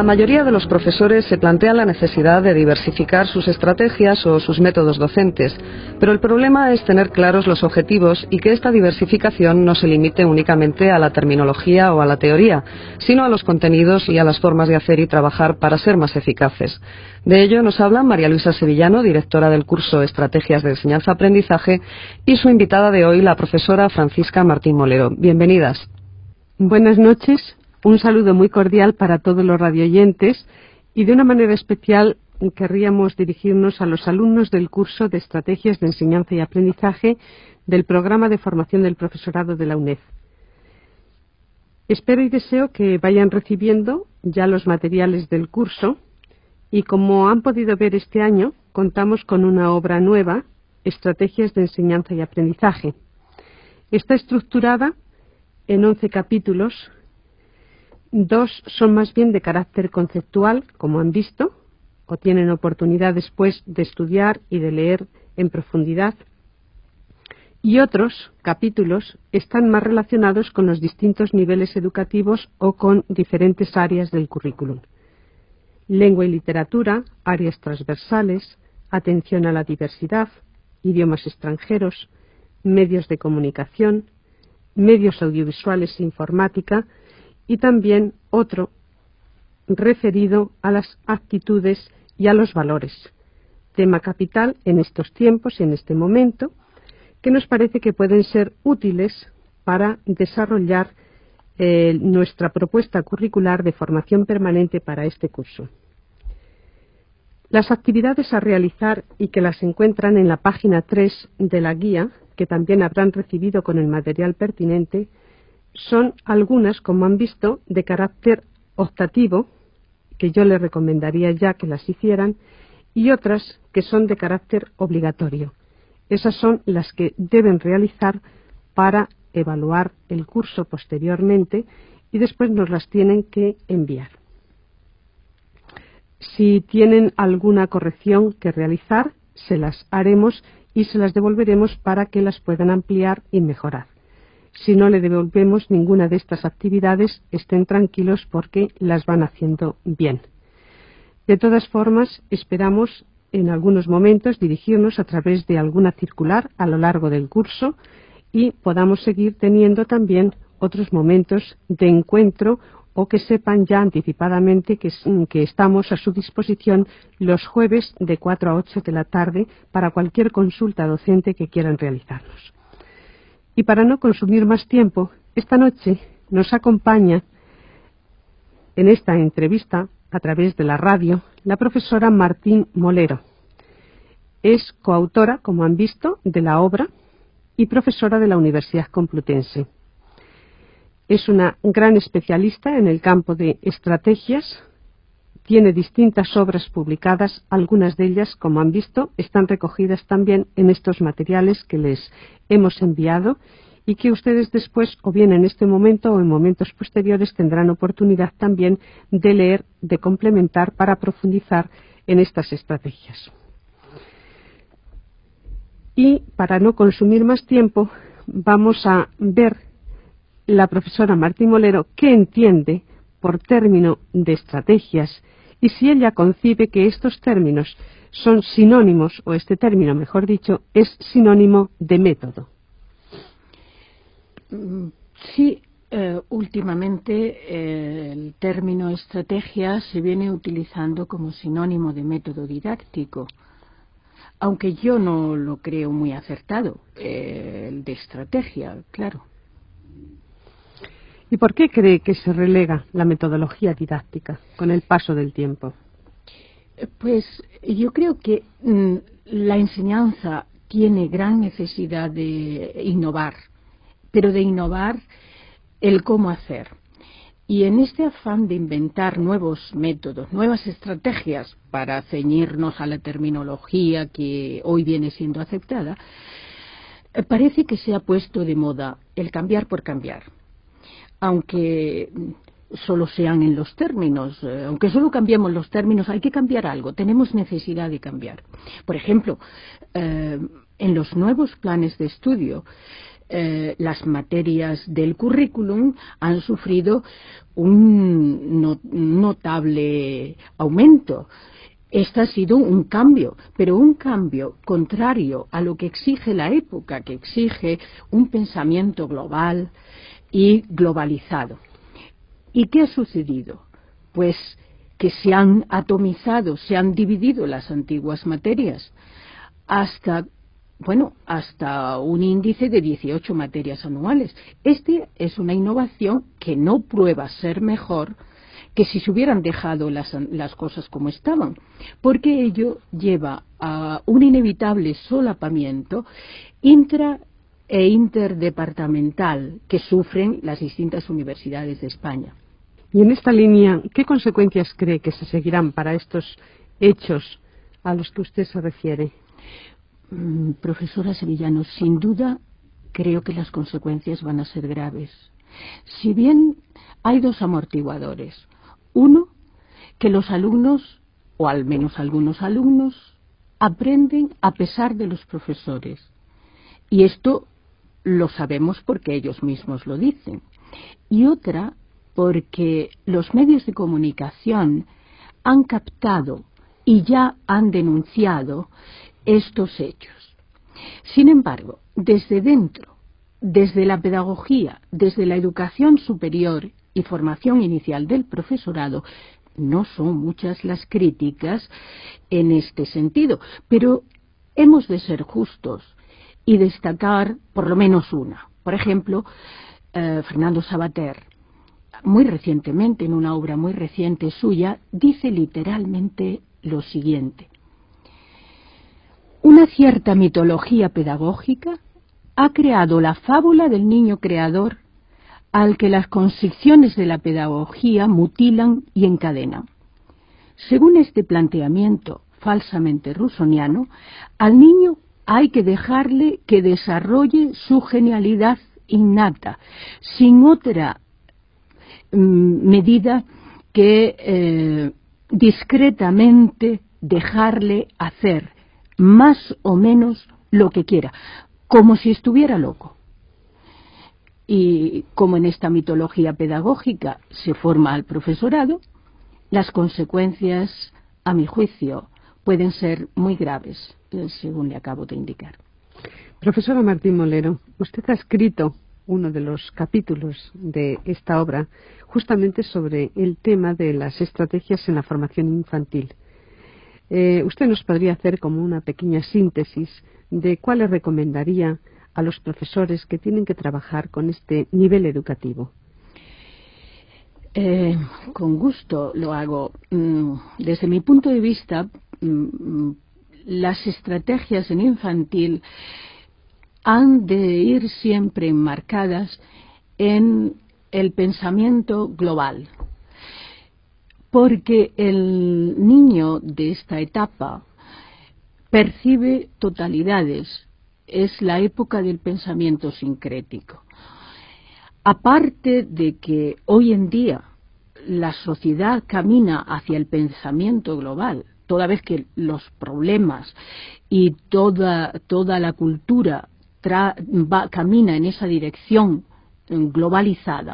La mayoría de los profesores se plantean la necesidad de diversificar sus estrategias o sus métodos docentes, pero el problema es tener claros los objetivos y que esta diversificación no se limite únicamente a la terminología o a la teoría, sino a los contenidos y a las formas de hacer y trabajar para ser más eficaces. De ello nos habla María Luisa Sevillano, directora del curso Estrategias de Enseñanza-Aprendizaje, y su invitada de hoy, la profesora Francisca Martín Molero. Bienvenidas. Buenas noches. Un saludo muy cordial para todos los radioyentes y de una manera especial querríamos dirigirnos a los alumnos del curso de Estrategias de Enseñanza y Aprendizaje del Programa de Formación del Profesorado de la UNED. Espero y deseo que vayan recibiendo ya los materiales del curso y, como han podido ver este año, contamos con una obra nueva, Estrategias de Enseñanza y Aprendizaje. Está estructurada en 11 capítulos. 2 son más bien de carácter conceptual, como han visto, o tienen oportunidad después de estudiar y de leer en profundidad. Y otros capítulos están más relacionados con los distintos niveles educativos o con diferentes áreas del currículum. Lengua y literatura, áreas transversales, atención a la diversidad, idiomas extranjeros, medios de comunicación, medios audiovisuales e informática, y también otro referido a las actitudes y a los valores, tema capital en estos tiempos y en este momento, que nos parece que pueden ser útiles para desarrollar nuestra propuesta curricular de formación permanente para este curso. Las actividades a realizar y que las encuentran en la página 3 de la guía, que también habrán recibido con el material pertinente, son algunas, como han visto, de carácter optativo, que yo les recomendaría ya que las hicieran, y otras que son de carácter obligatorio. Esas son las que deben realizar para evaluar el curso posteriormente y después nos las tienen que enviar. Si tienen alguna corrección que realizar, se las haremos y se las devolveremos para que las puedan ampliar y mejorar. Si no le devolvemos ninguna de estas actividades, estén tranquilos porque las van haciendo bien. De todas formas, esperamos en algunos momentos dirigirnos a través de alguna circular a lo largo del curso y podamos seguir teniendo también otros momentos de encuentro o que sepan ya anticipadamente que estamos a su disposición los jueves de 4 a 8 de la tarde para cualquier consulta docente que quieran realizarnos. Y para no consumir más tiempo, esta noche nos acompaña en esta entrevista a través de la radio la profesora Martín Molero. Es coautora, como han visto, de la obra y profesora de la Universidad Complutense. Es una gran especialista en el campo de estrategias. Tiene distintas obras publicadas, algunas de ellas, como han visto, están recogidas también en estos materiales que les hemos enviado y que ustedes después, o bien en este momento o en momentos posteriores, tendrán oportunidad también de leer, de complementar para profundizar en estas estrategias. Y para no consumir más tiempo, vamos a ver la profesora Martín Molero qué entiende por término de estrategias y si ella concibe que estos términos son sinónimos, o este término, mejor dicho, es sinónimo de método. Sí, últimamente el término estrategia se viene utilizando como sinónimo de método didáctico, aunque yo no lo creo muy acertado, el de estrategia, claro. ¿Y por qué cree que se relega la metodología didáctica con el paso del tiempo? Pues yo creo que la enseñanza tiene gran necesidad de innovar, pero de innovar el cómo hacer. Y en este afán de inventar nuevos métodos, nuevas estrategias para ceñirnos a la terminología que hoy viene siendo aceptada, parece que se ha puesto de moda el cambiar por cambiar. Aunque solo sean en los términos, aunque solo cambiemos los términos, hay que cambiar algo, tenemos necesidad de cambiar. Por ejemplo, en los nuevos planes de estudio las materias del currículum han sufrido un notable aumento. Este ha sido un cambio, pero un cambio contrario a lo que exige la época, que exige un pensamiento global y globalizado. ¿Y qué ha sucedido? Pues que se han atomizado, se han dividido las antiguas materias hasta un índice de 18 materias anuales. Este es una innovación que no prueba ser mejor que si se hubieran dejado las cosas como estaban, porque ello lleva a un inevitable solapamiento intra e interdepartamental que sufren las distintas universidades de España. Y en esta línea, ¿qué consecuencias cree que se seguirán para estos hechos a los que usted se refiere? Profesora Sevillano, sin duda creo que las consecuencias van a ser graves. Si bien hay dos amortiguadores. Uno, que los alumnos, o al menos algunos alumnos, aprenden a pesar de los profesores. Y esto lo sabemos porque ellos mismos lo dicen. Y otra, porque los medios de comunicación han captado y ya han denunciado estos hechos. Sin embargo, desde dentro, desde la pedagogía, desde la educación superior y formación inicial del profesorado, no son muchas las críticas en este sentido, pero hemos de ser justos y destacar por lo menos una. Por ejemplo, Fernando Savater, muy recientemente, en una obra muy reciente suya, dice literalmente lo siguiente: una cierta mitología pedagógica ha creado la fábula del niño creador al que las constricciones de la pedagogía mutilan y encadenan. Según este planteamiento falsamente rusoniano, al niño hay que dejarle que desarrolle su genialidad innata, sin otra medida que discretamente dejarle hacer más o menos lo que quiera, como si estuviera loco. Y como en esta mitología pedagógica se forma al profesorado, las consecuencias, a mi juicio, pueden ser muy graves, según le acabo de indicar. Profesora Martín Molero, usted ha escrito uno de los capítulos de esta obra justamente sobre el tema de las estrategias en la formación infantil. Usted nos podría hacer como una pequeña síntesis de cuáles recomendaría a los profesores que tienen que trabajar con este nivel educativo. Con gusto lo hago. Desde mi punto de vista, las estrategias en infantil han de ir siempre enmarcadas en el pensamiento global, porque el niño de esta etapa percibe totalidades, es la época del pensamiento sincrético. Aparte de que hoy en día la sociedad camina hacia el pensamiento global, toda vez que los problemas y toda la cultura camina en esa dirección globalizada,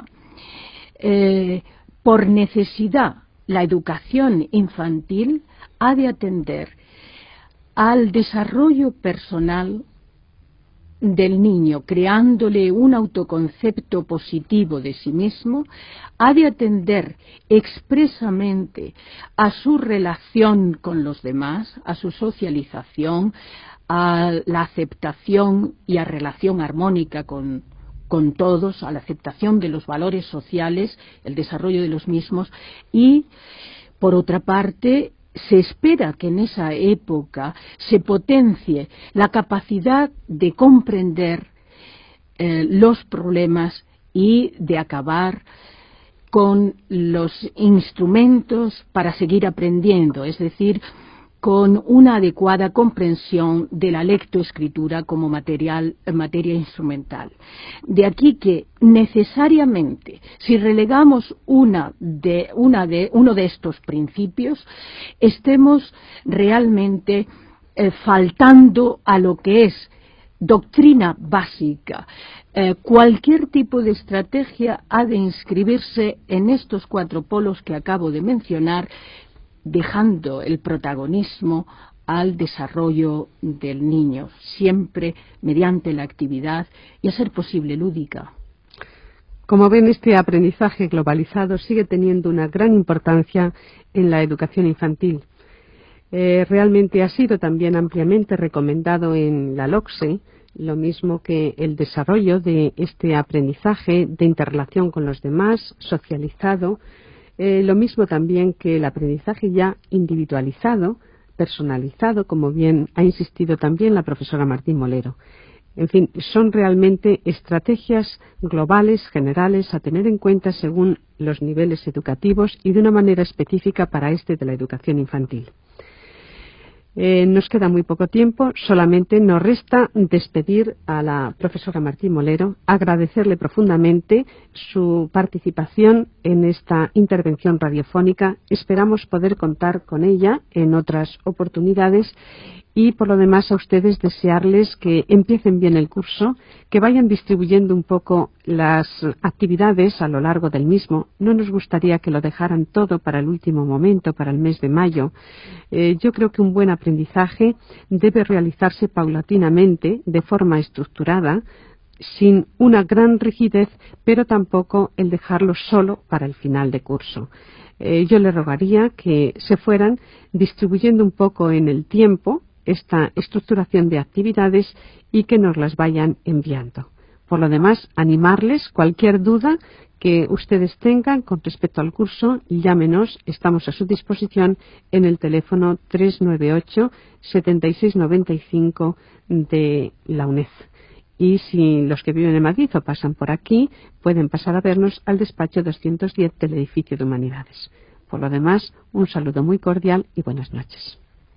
por necesidad la educación infantil ha de atender al desarrollo personal del niño, creándole un autoconcepto positivo de sí mismo, ha de atender expresamente a su relación con los demás, a su socialización, a la aceptación y a relación armónica con todos, a la aceptación de los valores sociales, el desarrollo de los mismos, y, por otra parte, se espera que en esa época se potencie la capacidad de comprender los problemas y de acabar con los instrumentos para seguir aprendiendo, es decir, con una adecuada comprensión de la lectoescritura como materia instrumental. De aquí que necesariamente, si relegamos uno de estos principios, estemos realmente faltando a lo que es doctrina básica. Cualquier tipo de estrategia ha de inscribirse en estos 4 polos que acabo de mencionar, dejando el protagonismo al desarrollo del niño, siempre mediante la actividad y, a ser posible, lúdica. Como ven, este aprendizaje globalizado sigue teniendo una gran importancia en la educación infantil. Realmente ha sido también ampliamente recomendado en la LOCSE, lo mismo que el desarrollo de este aprendizaje de interrelación con los demás, socializado, lo mismo también que el aprendizaje ya individualizado, personalizado, como bien ha insistido también la profesora Martín Molero. En fin, son realmente estrategias globales, generales, a tener en cuenta según los niveles educativos y de una manera específica para este de la educación infantil. Nos queda muy poco tiempo, solamente nos resta despedir a la profesora Martín Molero, agradecerle profundamente su participación en esta intervención radiofónica. Esperamos poder contar con ella en otras oportunidades y, por lo demás, a ustedes desearles que empiecen bien el curso, que vayan distribuyendo un poco las actividades a lo largo del mismo. No nos gustaría que lo dejaran todo para el último momento, para el mes de mayo. Yo creo que un buen aprendizaje debe realizarse paulatinamente, de forma estructurada, sin una gran rigidez, pero tampoco el dejarlo solo para el final de curso. Yo le rogaría que se fueran distribuyendo un poco en el tiempo esta estructuración de actividades y que nos las vayan enviando. Por lo demás, animarles, cualquier duda que ustedes tengan con respecto al curso, llámenos, estamos a su disposición en el teléfono 398 7695 de la UNED. Y si los que viven en Madrid o pasan por aquí, pueden pasar a vernos al despacho 210 del edificio de Humanidades. Por lo demás, un saludo muy cordial y buenas noches.